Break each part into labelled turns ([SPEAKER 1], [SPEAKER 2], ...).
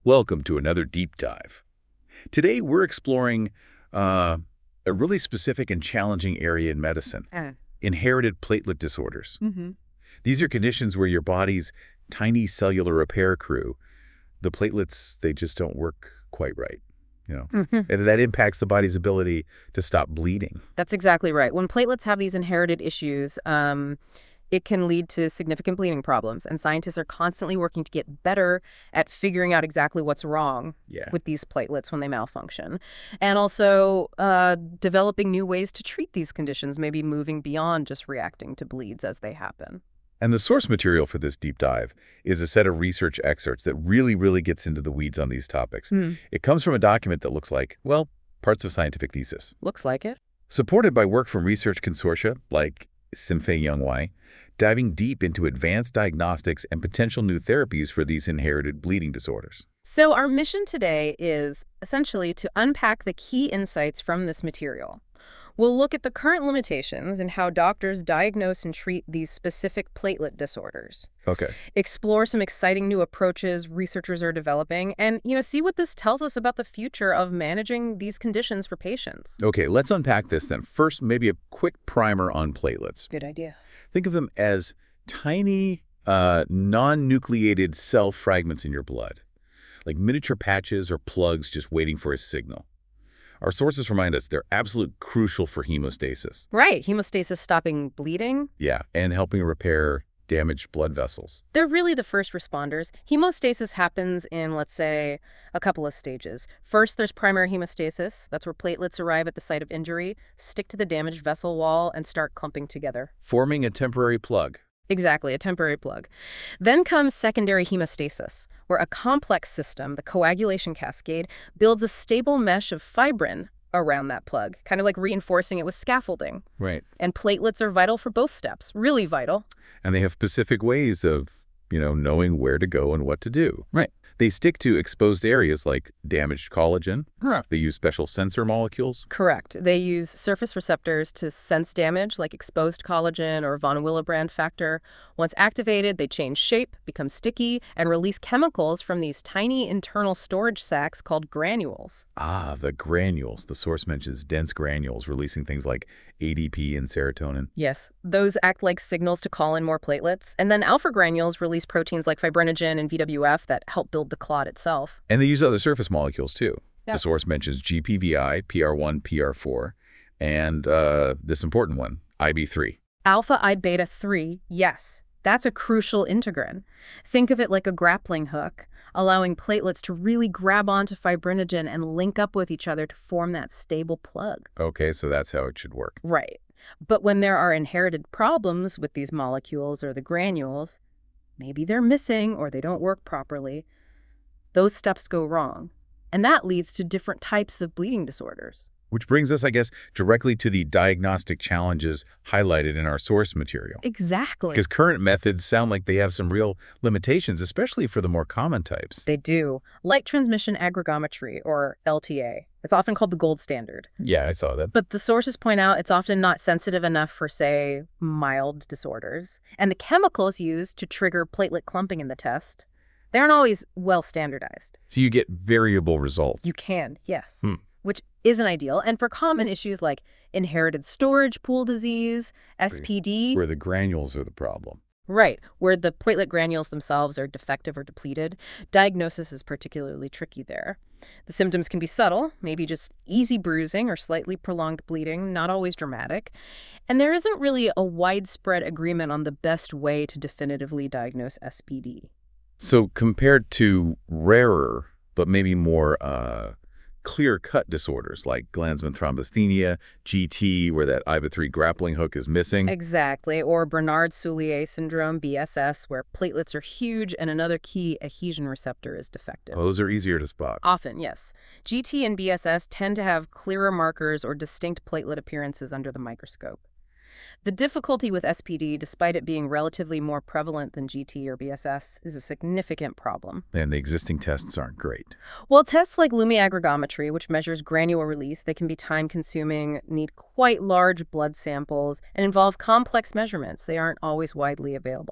[SPEAKER 1] Welcome to another deep dive. Today we're exploring a really specific and challenging area in medicine,
[SPEAKER 2] Uh,
[SPEAKER 1] inherited platelet disorders.
[SPEAKER 2] hmm
[SPEAKER 1] These are conditions where your body's tiny cellular repair crew, the platelets, they just don't work quite right, you know. And that impacts the body's ability to stop bleeding.
[SPEAKER 2] That's exactly right. When platelets have these inherited issues, it can lead to significant bleeding problems, and scientists are constantly working to get better at figuring out exactly what's wrong
[SPEAKER 1] Yeah.
[SPEAKER 2] with these platelets when they malfunction, and also developing new ways to treat these conditions, maybe moving beyond just reacting to bleeds as they happen.
[SPEAKER 1] And the source material for this deep dive is a set of research excerpts that really gets into the weeds on these topics. It comes from a document that looks like, well, parts of a scientific thesis.
[SPEAKER 2] Looks like it.
[SPEAKER 1] Supported by work from research consortia like Simfei Youngwai, diving deep into advanced diagnostics and potential new therapies for these inherited bleeding disorders.
[SPEAKER 2] So our mission today is essentially to unpack the key insights from this material. We'll look at the current limitations and how doctors diagnose and treat these specific platelet disorders.
[SPEAKER 1] Okay.
[SPEAKER 2] Explore some exciting new approaches researchers are developing, and, see what this tells us about the future of managing these conditions for patients.
[SPEAKER 1] Okay, let's unpack this then. First, maybe a quick primer on platelets.
[SPEAKER 2] Good idea.
[SPEAKER 1] Think of them as tiny, non-nucleated cell fragments in your blood, like miniature patches or plugs just waiting for a signal. Our sources remind us they're absolutely crucial for hemostasis.
[SPEAKER 2] Right, hemostasis stopping bleeding.
[SPEAKER 1] Yeah, and helping repair damaged blood vessels.
[SPEAKER 2] They're really the first responders. Hemostasis happens in, let's say, a couple of stages. First, there's primary hemostasis. That's where platelets arrive at the site of injury, stick to the damaged vessel wall, and start clumping together.
[SPEAKER 1] Forming a temporary plug.
[SPEAKER 2] Exactly, a temporary plug. Then comes secondary hemostasis, where a complex system, the coagulation cascade, builds a stable mesh of fibrin around that plug, kind of like reinforcing it with scaffolding.
[SPEAKER 1] Right.
[SPEAKER 2] And platelets are vital for both steps, really vital.
[SPEAKER 1] And they have specific ways of, knowing where to go and what to do.
[SPEAKER 2] Right.
[SPEAKER 1] They stick to exposed areas like damaged collagen.
[SPEAKER 2] Huh.
[SPEAKER 1] They use special sensor molecules.
[SPEAKER 2] Correct. They use surface receptors to sense damage, like exposed collagen or von Willebrand factor. Once activated, they change shape, become sticky, and release chemicals from these tiny internal storage sacs called granules.
[SPEAKER 1] Ah, the granules. The source mentions dense granules releasing things like ADP and serotonin.
[SPEAKER 2] Yes, those act like signals to call in more platelets. And then alpha granules release proteins like fibrinogen and VWF that help build the clot itself.
[SPEAKER 1] And they use other surface molecules, too.
[SPEAKER 2] Yeah.
[SPEAKER 1] The source mentions GPVI, PR1, PR4, and this important one, IB3.
[SPEAKER 2] Alpha I beta 3, yes. That's a crucial integrin. Think of it like a grappling hook, allowing platelets to really grab onto fibrinogen and link up with each other to form that stable plug.
[SPEAKER 1] Okay, so that's how it should work.
[SPEAKER 2] Right. But when there are inherited problems with these molecules or the granules, maybe they're missing or they don't work properly, those steps go wrong. And that leads to different types of bleeding disorders.
[SPEAKER 1] Which brings us, I guess, directly to the diagnostic challenges highlighted in our source material.
[SPEAKER 2] Exactly.
[SPEAKER 1] Because current methods sound like they have some real limitations, especially for the more common types.
[SPEAKER 2] They do. Light transmission aggregometry, or LTA. It's often called the gold standard.
[SPEAKER 1] Yeah, I saw that.
[SPEAKER 2] But the sources point out it's often not sensitive enough for, say, mild disorders. And the chemicals used to trigger platelet clumping in the test, they aren't always well standardized.
[SPEAKER 1] So you get variable results.
[SPEAKER 2] You can, yes. Which isn't ideal. And for common issues like inherited storage pool disease, SPD.
[SPEAKER 1] Where the granules are the problem.
[SPEAKER 2] Right, where the platelet granules themselves are defective or depleted, diagnosis is particularly tricky there. The symptoms can be subtle, maybe just easy bruising or slightly prolonged bleeding, not always dramatic. And there isn't really a widespread agreement on the best way to definitively diagnose SPD.
[SPEAKER 1] So compared to rarer, but maybe more clear-cut disorders like Glanzmann thrombocythemia, GT, where that IBA3 grappling hook is missing.
[SPEAKER 2] Exactly, or Bernard-Soulier syndrome, BSS, where platelets are huge and another key adhesion receptor is defective.
[SPEAKER 1] Those are easier to spot.
[SPEAKER 2] Often, yes. GT and BSS tend to have clearer markers or distinct platelet appearances under the microscope. The difficulty with SPD, despite it being relatively more prevalent than GT or BSS, is a significant problem.
[SPEAKER 1] And the existing tests aren't great.
[SPEAKER 2] Well, tests like lumioaggregometry, which measures granule release, they can be time-consuming, need quite large blood samples, and involve complex measurements. They aren't always widely available.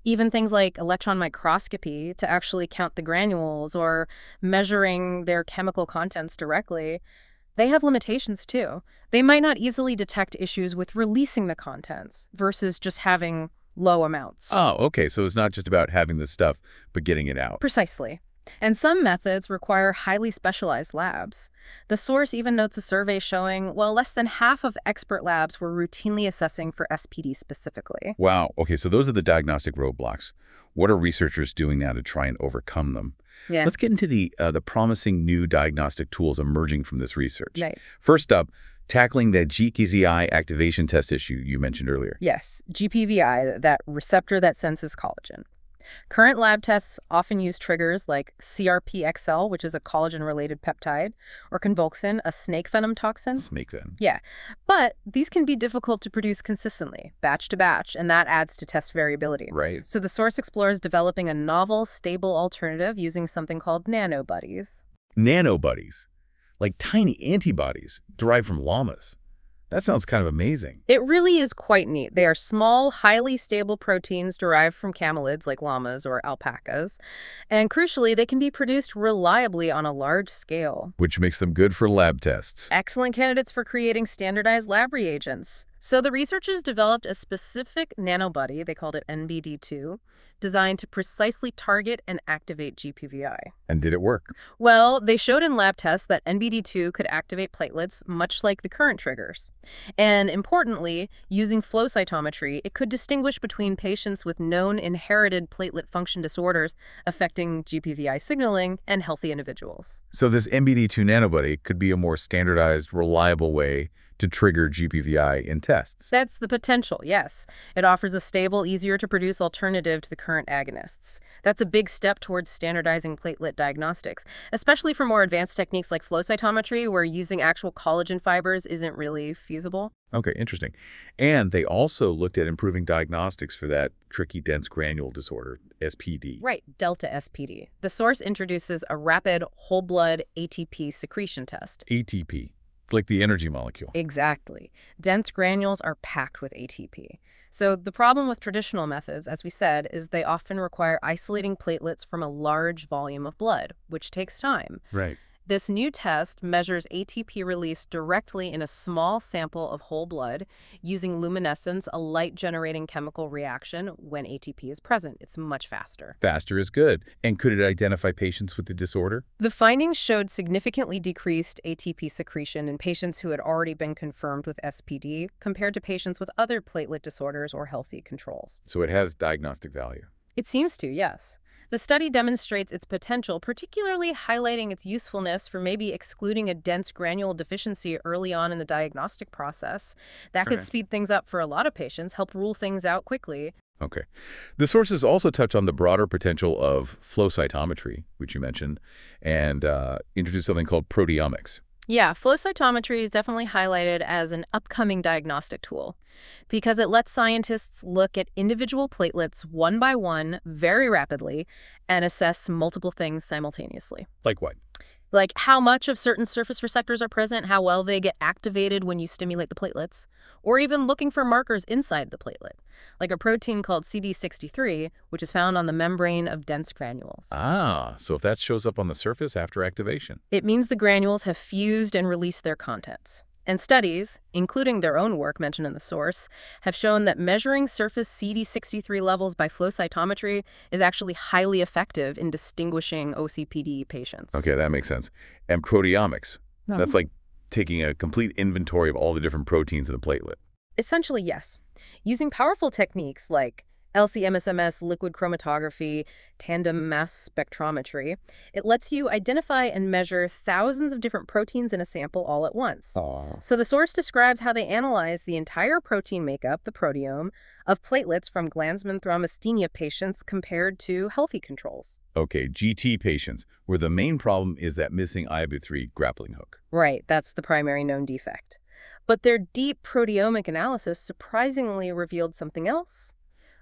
[SPEAKER 2] Even things like electron microscopy to actually count the granules or measuring their chemical contents directly, they have limitations too. They might not easily detect issues with releasing the contents versus just having low amounts.
[SPEAKER 1] Oh, okay. So it's not just about having the stuff, but getting it out.
[SPEAKER 2] Precisely. And some methods require highly specialized labs. The source even notes a survey showing, well, less than half of expert labs were routinely assessing for SPD specifically.
[SPEAKER 1] Wow. Okay, so those are the diagnostic roadblocks. What are researchers doing now to try and overcome them?
[SPEAKER 2] Yeah.
[SPEAKER 1] Let's get into the promising new diagnostic tools emerging from this research.
[SPEAKER 2] Right.
[SPEAKER 1] First up, tackling the GKZI activation test issue you mentioned earlier.
[SPEAKER 2] Yes, GPVI, that receptor that senses collagen. Current lab tests often use triggers like CRPXL, which is a collagen-related peptide, or convulsin, a snake venom toxin.
[SPEAKER 1] Snake venom.
[SPEAKER 2] Yeah, but these can be difficult to produce consistently, batch to batch, and that adds to test variability.
[SPEAKER 1] Right.
[SPEAKER 2] So the source explores developing a novel, stable alternative using something called nanobuddies.
[SPEAKER 1] Nanobuddies, like tiny antibodies derived from llamas. That sounds kind of amazing.
[SPEAKER 2] It really is quite neat. They are small, highly stable proteins derived from camelids like llamas or alpacas. And crucially, they can be produced reliably on a large scale.
[SPEAKER 1] Which makes them good for lab tests.
[SPEAKER 2] Excellent candidates for creating standardized lab reagents. So the researchers developed a specific nanobuddy, they called it NBD2, designed to precisely target and activate GPVI.
[SPEAKER 1] And did it work?
[SPEAKER 2] Well, they showed in lab tests that NBD2 could activate platelets much like the current triggers. And importantly, using flow cytometry, it could distinguish between patients with known inherited platelet function disorders affecting GPVI signaling and healthy individuals.
[SPEAKER 1] So this NBD2 nanobuddy could be a more standardized, reliable way to trigger GPVI in tests.
[SPEAKER 2] That's the potential, yes. It offers a stable, easier-to-produce alternative to the current agonists. That's a big step towards standardizing platelet diagnostics, especially for more advanced techniques like flow cytometry, where using actual collagen fibers isn't really feasible.
[SPEAKER 1] Okay, interesting. And they also looked at improving diagnostics for that tricky dense granule disorder, SPD.
[SPEAKER 2] Right, delta SPD. The source introduces a rapid whole blood ATP secretion test.
[SPEAKER 1] ATP, like the energy molecule.
[SPEAKER 2] Exactly. Dense granules are packed with ATP. So the problem with traditional methods, as we said, is they often require isolating platelets from a large volume of blood, which takes time.
[SPEAKER 1] Right.
[SPEAKER 2] This new test measures ATP release directly in a small sample of whole blood using luminescence, a light-generating chemical reaction when ATP is present. It's much faster.
[SPEAKER 1] Faster is good. And could it identify patients with the disorder?
[SPEAKER 2] The findings showed significantly decreased ATP secretion in patients who had already been confirmed with SPD compared to patients with other platelet disorders or healthy controls.
[SPEAKER 1] So it has diagnostic value.
[SPEAKER 2] It seems to, yes. The study demonstrates its potential, particularly highlighting its usefulness for maybe excluding a dense granule deficiency early on in the diagnostic process. That could speed things up for a lot of patients, help rule things out quickly.
[SPEAKER 1] Okay. The sources also touch on the broader potential of flow cytometry, which you mentioned, and introduce something called proteomics.
[SPEAKER 2] Yeah, flow cytometry is definitely highlighted as an upcoming diagnostic tool because it lets scientists look at individual platelets one by one very rapidly and assess multiple things simultaneously.
[SPEAKER 1] Like what?
[SPEAKER 2] Like how much of certain surface receptors are present, how well they get activated when you stimulate the platelets, or even looking for markers inside the platelet, like a protein called CD63, which is found on the membrane of dense granules.
[SPEAKER 1] Ah, so if that shows up on the surface after activation.
[SPEAKER 2] It means the granules have fused and released their contents. And studies, including their own work mentioned in the source, have shown that measuring surface CD63 levels by flow cytometry is actually highly effective in distinguishing OCPD patients.
[SPEAKER 1] Okay, that makes sense. And proteomics, that's like taking a complete inventory of all the different proteins in a platelet.
[SPEAKER 2] Essentially, yes. Using powerful techniques like LC-MSMS liquid chromatography, tandem mass spectrometry, it lets you identify and measure thousands of different proteins in a sample all at once. So the source describes how they analyze the entire protein makeup, the proteome, of platelets from Glanzmann thrombasthenia patients compared to healthy controls.
[SPEAKER 1] Okay, GT patients, where the main problem is that missing IABA3 grappling hook.
[SPEAKER 2] Right, that's the primary known defect. But their deep proteomic analysis surprisingly revealed something else.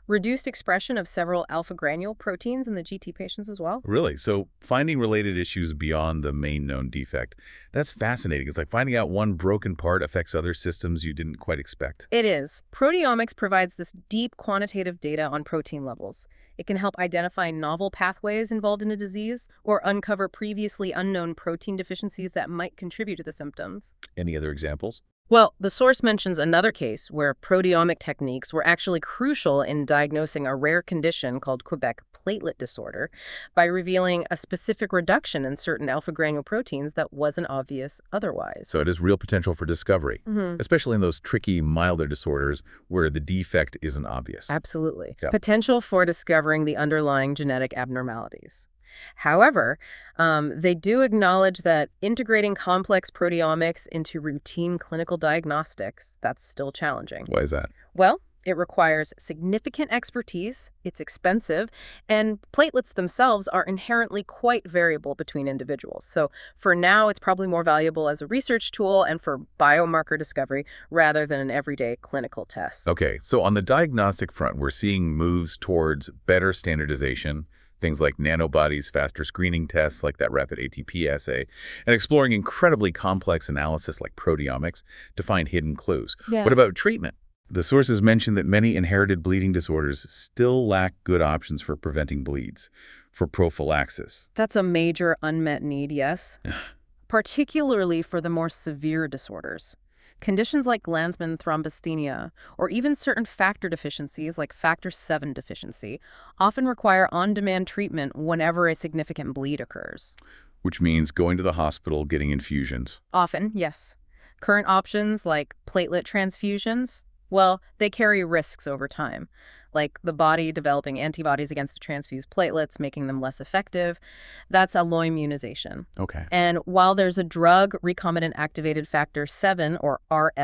[SPEAKER 2] Reduced expression of several alpha-granule proteins in the GT patients as well.
[SPEAKER 1] Really? So finding related issues beyond the main known defect, that's fascinating. It's like finding out one broken part affects other systems you didn't quite expect.
[SPEAKER 2] It is. Proteomics provides this deep quantitative data on protein levels. It can help identify novel pathways involved in a disease or uncover previously unknown protein deficiencies that might contribute to the symptoms.
[SPEAKER 1] Any other examples?
[SPEAKER 2] Well, the source mentions another case where proteomic techniques were actually crucial in diagnosing a rare condition called Quebec platelet disorder by revealing a specific reduction in certain alpha-granule proteins that wasn't obvious otherwise.
[SPEAKER 1] So it is real potential for discovery, especially in those tricky, milder disorders where the defect isn't obvious.
[SPEAKER 2] Absolutely.
[SPEAKER 1] Yep.
[SPEAKER 2] Potential for discovering the underlying genetic abnormalities. However, they do acknowledge that integrating complex proteomics into routine clinical diagnostics, that's still challenging.
[SPEAKER 1] Why is that?
[SPEAKER 2] Well, it requires significant expertise, it's expensive, and platelets themselves are inherently quite variable between individuals. So for now, it's probably more valuable as a research tool and for biomarker discovery rather than an everyday clinical test.
[SPEAKER 1] Okay, so on the diagnostic front, we're seeing moves towards better standardization, things like nanobodies, faster screening tests like that rapid ATP assay, and exploring incredibly complex analysis like proteomics to find hidden clues.
[SPEAKER 2] Yeah.
[SPEAKER 1] What about treatment? The sources mention that many inherited bleeding disorders still lack good options for preventing bleeds, for prophylaxis.
[SPEAKER 2] That's a major unmet need, yes, particularly for the more severe disorders. Conditions like Glanzmann thrombasthenia or even certain factor deficiencies like factor VII deficiency often require on-demand treatment whenever a significant bleed occurs.
[SPEAKER 1] Which means going to the hospital, getting infusions.
[SPEAKER 2] Often, yes. Current options like platelet transfusions, well, they carry risks over time, like the body developing antibodies against the transfused platelets, making them less effective. That's alloimmunization.
[SPEAKER 1] Okay.
[SPEAKER 2] And while there's a drug, recombinant activated factor VII, or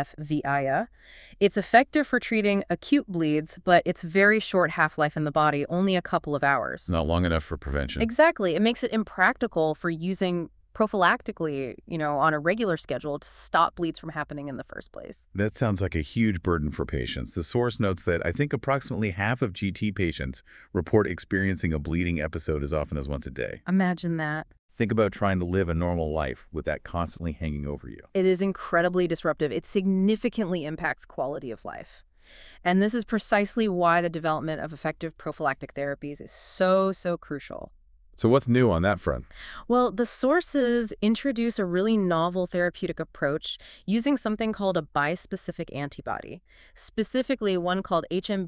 [SPEAKER 2] RFVIA, it's effective for treating acute bleeds, but it's very short half-life in the body, only a couple of hours.
[SPEAKER 1] Not long enough for prevention.
[SPEAKER 2] Exactly. It makes it impractical for using prophylactically, on a regular schedule to stop bleeds from happening in the first place.
[SPEAKER 1] That sounds like a huge burden for patients. The source notes that I think approximately half of GT patients report experiencing a bleeding episode as often as once a day.
[SPEAKER 2] Imagine that.
[SPEAKER 1] Think about trying to live a normal life with that constantly hanging over you.
[SPEAKER 2] It is incredibly disruptive. It significantly impacts quality of life. And this is precisely why the development of effective prophylactic therapies is so crucial.
[SPEAKER 1] So what's new on that front?
[SPEAKER 2] Well, the sources introduce a really novel therapeutic approach using something called a bispecific antibody, specifically one called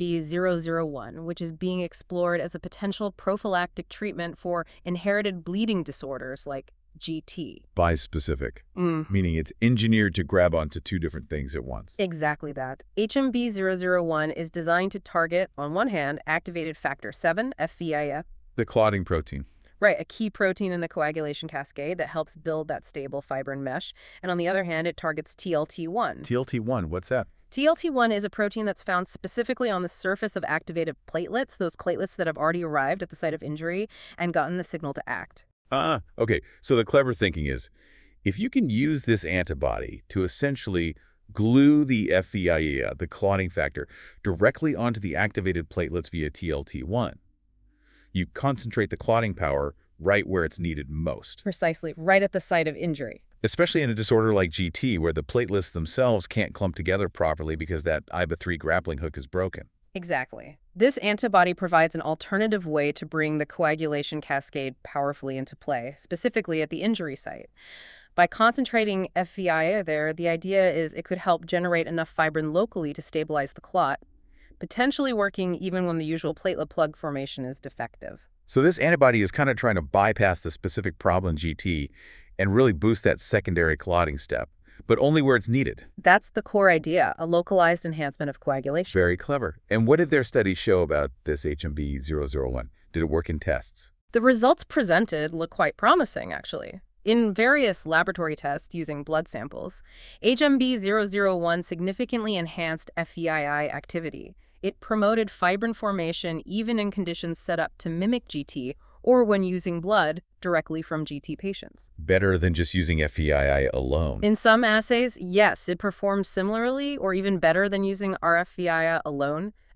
[SPEAKER 2] HMB-001, which is being explored as a potential prophylactic treatment for inherited bleeding disorders like GT.
[SPEAKER 1] Bispecific, meaning it's engineered to grab onto two different things at once.
[SPEAKER 2] Exactly that. HMB-001 is designed to target, on one hand, activated factor VII, FVIA.
[SPEAKER 1] The clotting protein.
[SPEAKER 2] Right, a key protein in the coagulation cascade that helps build that stable fibrin mesh. And on the other hand, it targets TLT1.
[SPEAKER 1] TLT1, what's that?
[SPEAKER 2] TLT1 is a protein that's found specifically on the surface of activated platelets, those platelets that have already arrived at the site of injury and gotten the signal to act.
[SPEAKER 1] Okay, so the clever thinking is, if you can use this antibody to essentially glue the FVIA, the clotting factor, directly onto the activated platelets via TLT1, you concentrate the clotting power right where it's needed most.
[SPEAKER 2] Precisely, right at the site of injury.
[SPEAKER 1] Especially in a disorder like GT, where the platelets themselves can't clump together properly because that IBA3 grappling hook is broken.
[SPEAKER 2] Exactly. This antibody provides an alternative way to bring the coagulation cascade powerfully into play, specifically at the injury site. By concentrating FVIA there, the idea is it could help generate enough fibrin locally to stabilize the clot, potentially working even when the usual platelet plug formation is defective.
[SPEAKER 1] So this antibody is kind of trying to bypass the specific problem in GT and really boost that secondary clotting step, but only where it's needed.
[SPEAKER 2] That's the core idea, a localized enhancement of coagulation.
[SPEAKER 1] Very clever. And what did their studies show about this HMB-001? Did it work in tests?
[SPEAKER 2] The results presented look quite promising, actually. In various laboratory tests using blood samples, HMB-001 significantly enhanced FVII activity. It promoted fibrin formation even in conditions set up to mimic GT or when using blood directly from GT patients.
[SPEAKER 1] Better than just using FVII alone.
[SPEAKER 2] In some assays, yes, it performed similarly or even better than using RFVIA alone,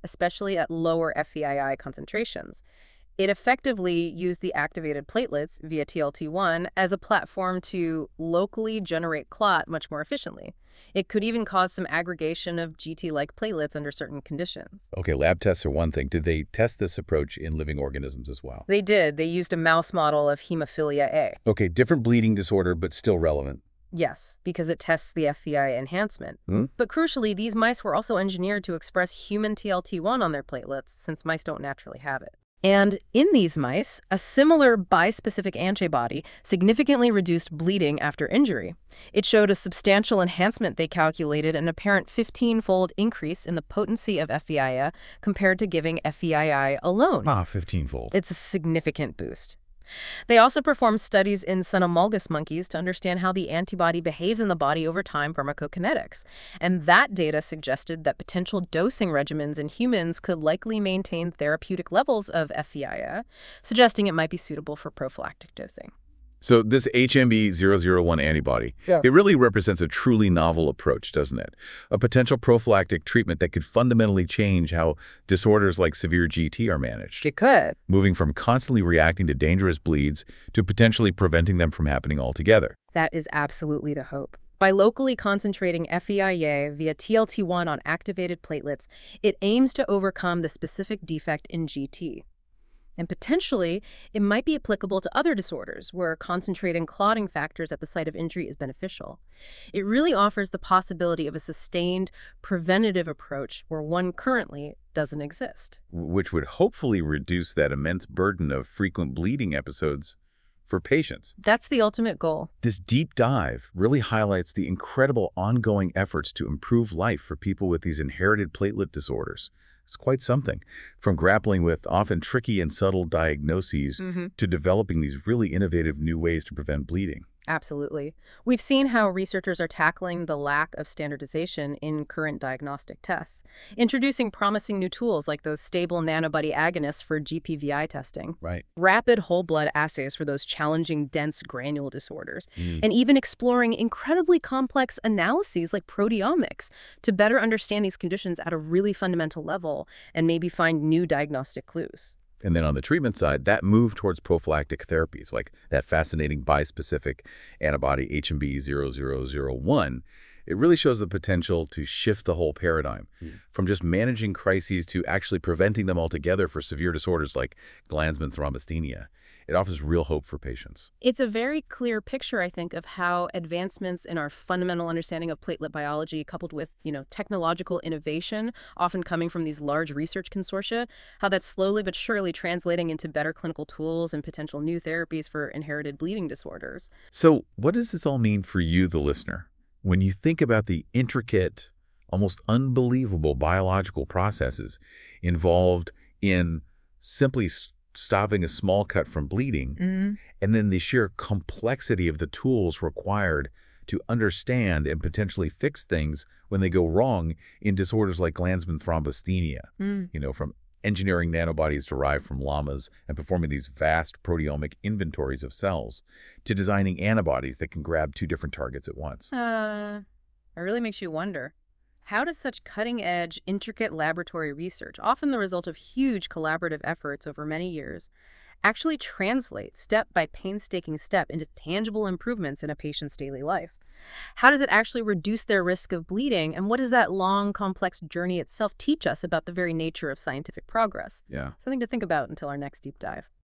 [SPEAKER 2] especially at lower FEII concentrations. It effectively used the activated platelets via TLT1 as a platform to locally generate clot much more efficiently. It could even cause some aggregation of GT-like platelets under certain conditions.
[SPEAKER 1] Okay, lab tests are one thing. Did they test this approach in living organisms as well?
[SPEAKER 2] They did. They used a mouse model of hemophilia A.
[SPEAKER 1] Okay, different bleeding disorder, but still relevant.
[SPEAKER 2] Yes, because it tests the FEI enhancement. But crucially, these mice were also engineered to express human TLT1 on their platelets, since mice don't naturally have it. And in these mice, a similar bispecific antibody significantly reduced bleeding after injury. It showed a substantial enhancement. They calculated an apparent 15-fold increase in the potency of FEIA compared to giving FEII alone.
[SPEAKER 1] 15-fold.
[SPEAKER 2] It's a significant boost. They also performed studies in cynomolgus monkeys to understand how the antibody behaves in the body over time pharmacokinetics. And that data suggested that potential dosing regimens in humans could likely maintain therapeutic levels of FEIA, suggesting it might be suitable for prophylactic dosing.
[SPEAKER 1] So this HMB-001 antibody, it really represents a truly novel approach, doesn't it? A potential prophylactic treatment that could fundamentally change how disorders like severe GT are managed.
[SPEAKER 2] It could.
[SPEAKER 1] Moving from constantly reacting to dangerous bleeds to potentially preventing them from happening altogether.
[SPEAKER 2] That is absolutely the hope. By locally concentrating FEIA via TLT1 on activated platelets, it aims to overcome the specific defect in GT. And potentially, it might be applicable to other disorders where concentrating clotting factors at the site of injury is beneficial. It really offers the possibility of a sustained, preventative approach where one currently doesn't exist.
[SPEAKER 1] Which would hopefully reduce that immense burden of frequent bleeding episodes for patients.
[SPEAKER 2] That's the ultimate goal.
[SPEAKER 1] This deep dive really highlights the incredible ongoing efforts to improve life for people with these inherited platelet disorders. It's quite something, from grappling with often tricky and subtle diagnoses to developing these really innovative new ways to prevent bleeding.
[SPEAKER 2] Absolutely. We've seen how researchers are tackling the lack of standardization in current diagnostic tests, introducing promising new tools like those stable nanobody agonists for GPVI testing,
[SPEAKER 1] Right.
[SPEAKER 2] rapid whole blood assays for those challenging dense granule disorders, and even exploring incredibly complex analyses like proteomics to better understand these conditions at a really fundamental level and maybe find new diagnostic clues.
[SPEAKER 1] And then on the treatment side, that move towards prophylactic therapies, like that fascinating bispecific antibody HMB-0001, it really shows the potential to shift the whole paradigm from just managing crises to actually preventing them altogether for severe disorders like Glanzmann thrombasthenia. It offers real hope for patients.
[SPEAKER 2] It's a very clear picture, I think, of how advancements in our fundamental understanding of platelet biology, coupled with, technological innovation, often coming from these large research consortia, how that's slowly but surely translating into better clinical tools and potential new therapies for inherited bleeding disorders.
[SPEAKER 1] So what does this all mean for you, the listener? When you think about the intricate, almost unbelievable biological processes involved in simply stopping a small cut from bleeding, and then the sheer complexity of the tools required to understand and potentially fix things when they go wrong in disorders like Glanzmann thrombasthenia, from engineering nanobodies derived from llamas and performing these vast proteomic inventories of cells to designing antibodies that can grab two different targets at once.
[SPEAKER 2] It really makes you wonder. How does such cutting-edge, intricate laboratory research, often the result of huge collaborative efforts over many years, actually translate step by painstaking step into tangible improvements in a patient's daily life? How does it actually reduce their risk of bleeding, and what does that long, complex journey itself teach us about the very nature of scientific progress?
[SPEAKER 1] Yeah.
[SPEAKER 2] Something to think about until our next deep dive.